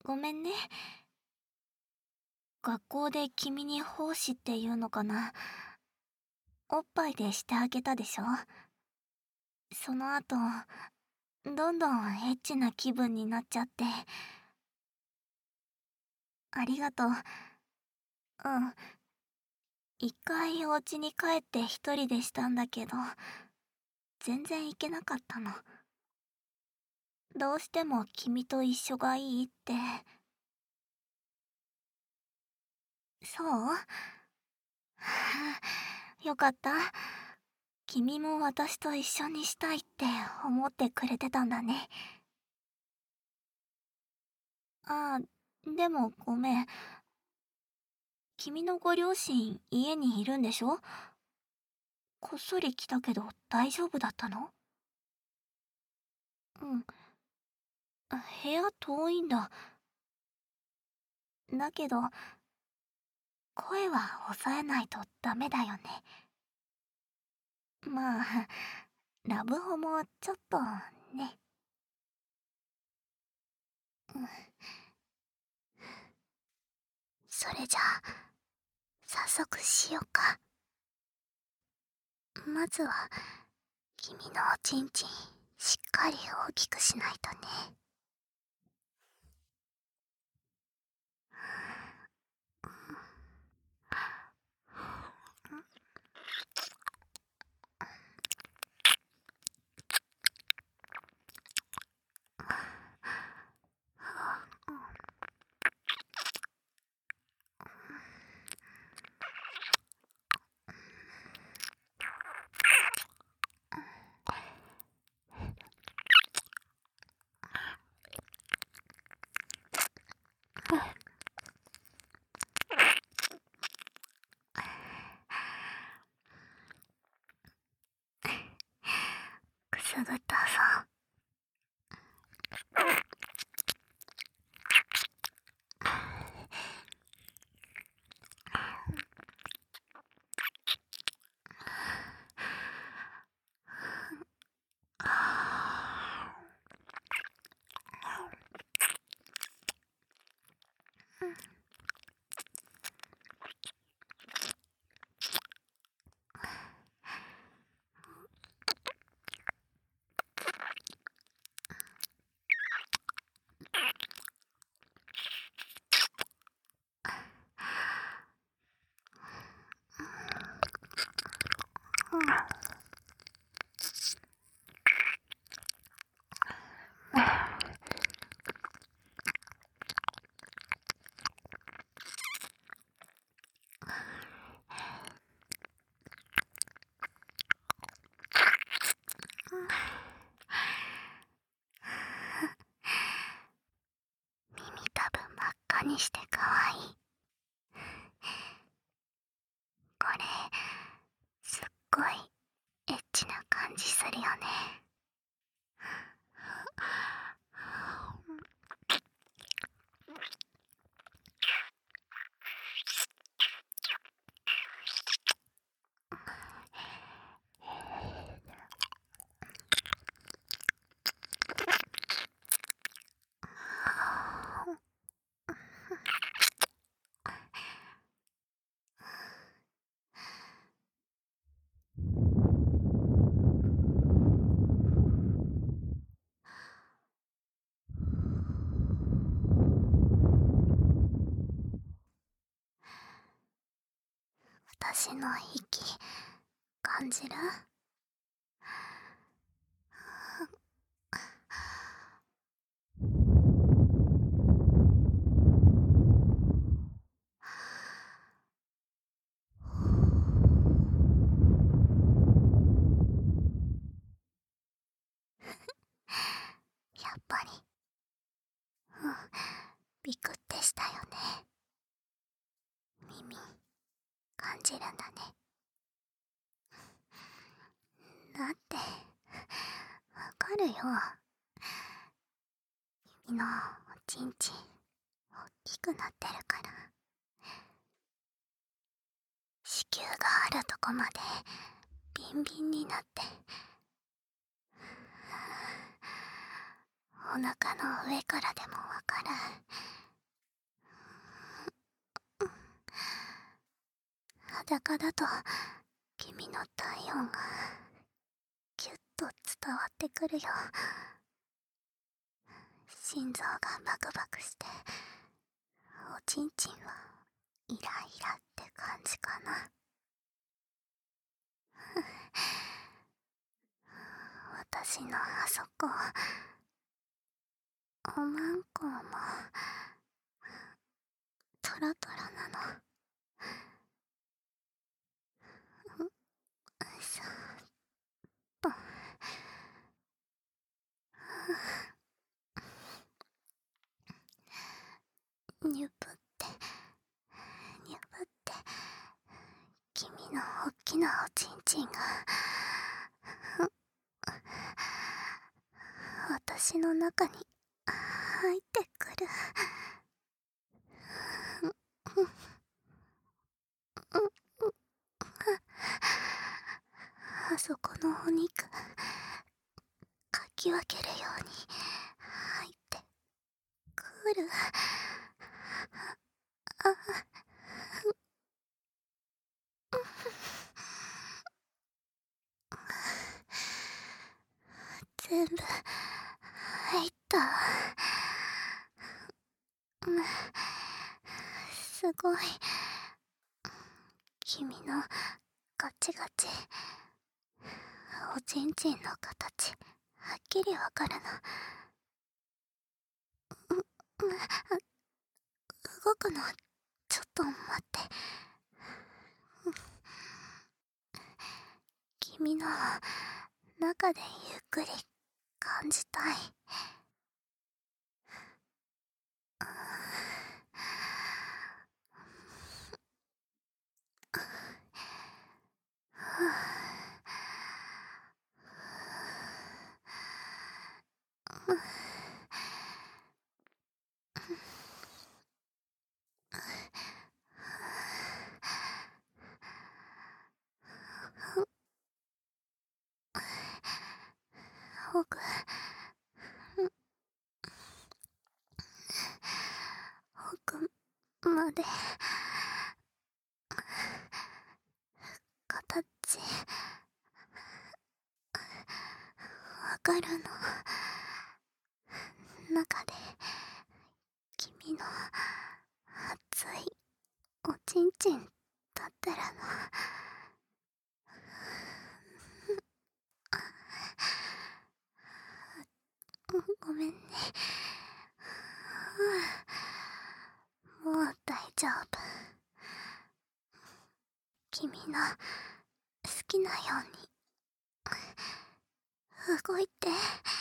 ごめんね。学校で君に奉仕っていうのかな。おっぱいでしてあげたでしょ。その後、どんどんエッチな気分になっちゃって。ありがとう。うん。一回お家に帰って一人でしたんだけど、全然行けなかったの。どうしても君と一緒がいいって。そうよかった。君も私と一緒にしたいって思ってくれてたんだね。ああ、でもごめん。君のご両親家にいるんでしょ？こっそり来たけど大丈夫だったの？うん。部屋遠いんだ。だけど、声は抑えないとダメだよね。まあ、ラブホもちょっとね。うん。それじゃあ、早速しようか。まずは、君のおちんちん、しっかり大きくしないとね。くすぐったさ。耳たぶ真っ赤にしてかわいい。これ、すっごいエッチな感じするよね。私の息、感じる？やっぱり。うん、ビクってしたよね。耳、感じるんだね。だって、わかるよ。君のおちんちん、おっきくなってるから。子宮があるとこまで、ビンビンになって。お腹の上からでもわかる。 裸だと君の体温がギュッと伝わってくるよ。心臓がバクバクして、おちんちんはイライラって感じかな。私のあそこ、おまんこもトロトロなの。そっと。ニュプってニュプって君のおっきなおちんちんが私の中に入ってくる。あそこのお肉かき分けるように入ってくる。全部入った。すごい。君のガチガチおちんちんの形はっきりわかるの。動くのちょっと待って。君の中でゆっくり感じたい。奥まで形わかるの。中で君の熱いおちんちん立ってるの。ごめんね。もう大丈夫。君の好きなように動いて。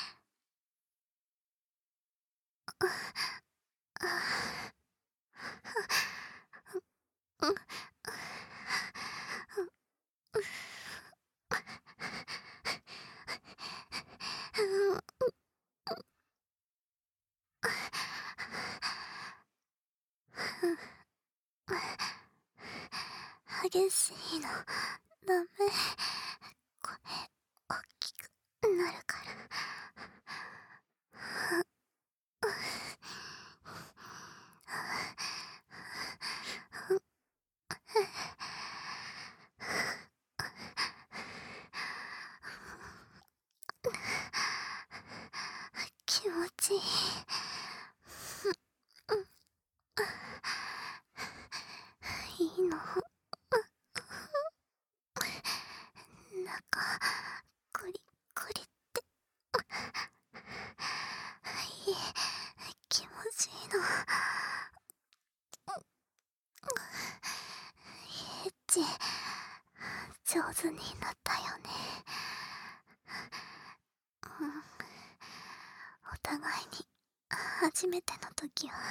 激しいのダメ。声大きくなるから。気持ちいい。いいの。中クリクリって。いい、気持ちいいの。エッチ上手になったよね。お互いに初めての時は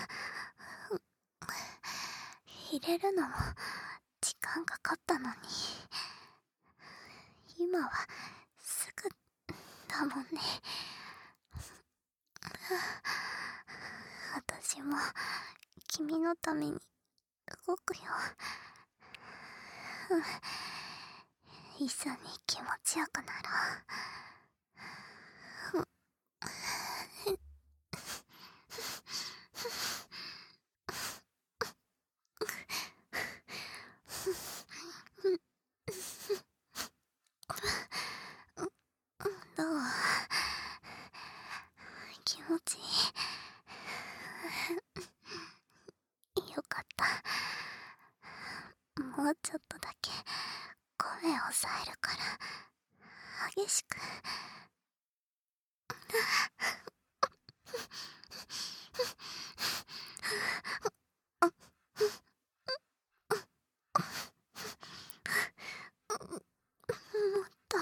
入れるのも時間かかったのに、今はすぐだもんね。私も君のために動くよ。一緒に気持ちよくなろう。 抑えるから激しく。もっと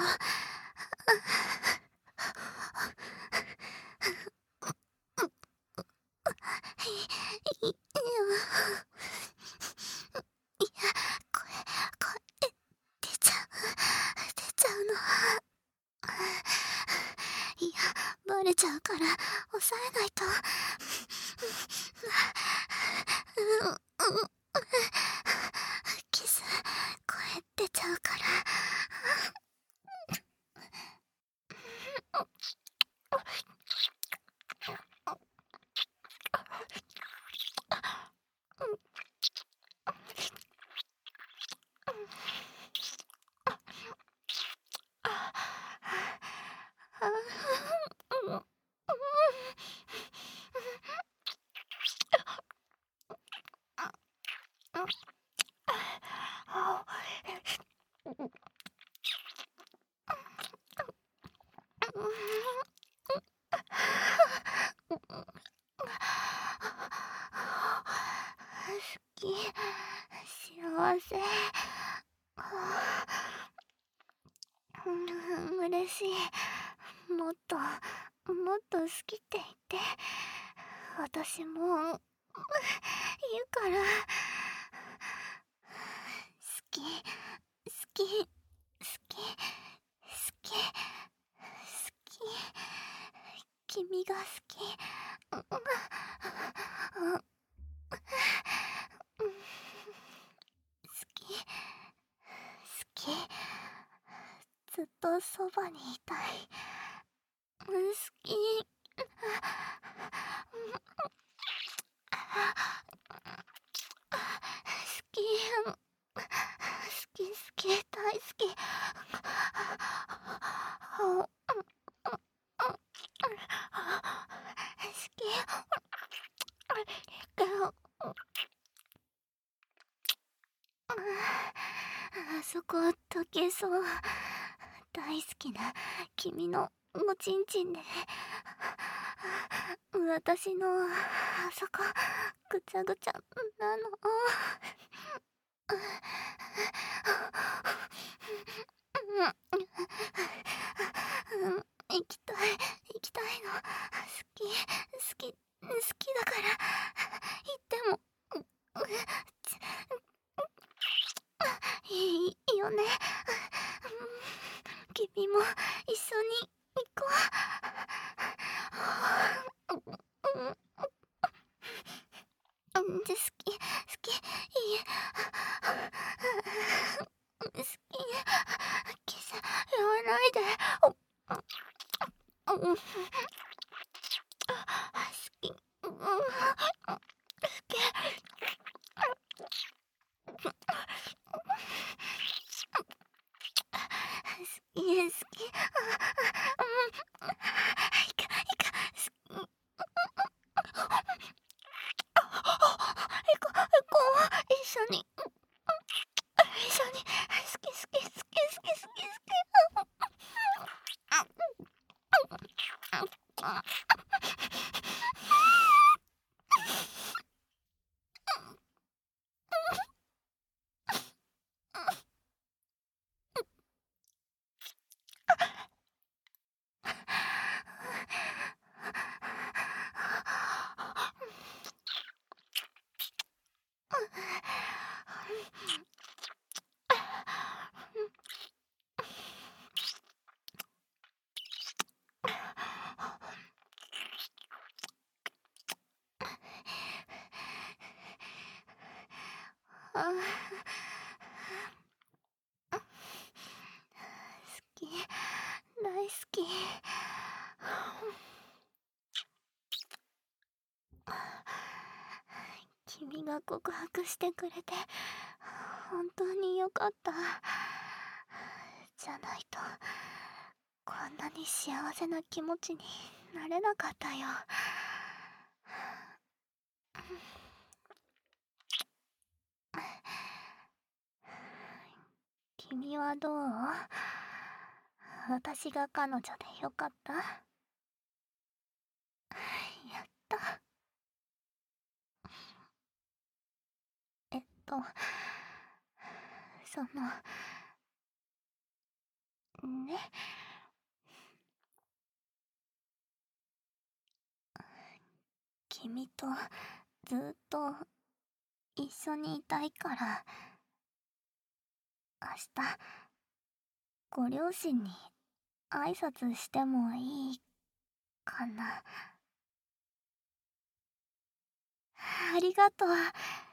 いや、声出ちゃうの。いや、バレちゃうから抑えないと。キス、声出ちゃうから。好き、幸せ。嬉しい。もっと好きって言って。私も言うから。好き、好き、好き、好き、好き。君が好き。好き、好き。ずっとそばにいたい。好き。好き。好き、好き、大好き。好き。けど、あそこ溶けそう。大好きな君のおちんちんで。私のあそこぐちゃぐちゃなの。行きたいの。好きだから行ってもいいよね。君も一緒に行こう。好き、いい。好き、キス言わないで。好き、好き。好き。行こう。一緒に。好き。好き、大好き。君が告白してくれて本当によかった。じゃないとこんなに幸せな気持ちになれなかったよ。君ははどう？私が彼女でよかった？やった。えっと、その、ね、君とずっと一緒にいたいから、明日、ご両親に挨拶してもいいかな。ありがとう。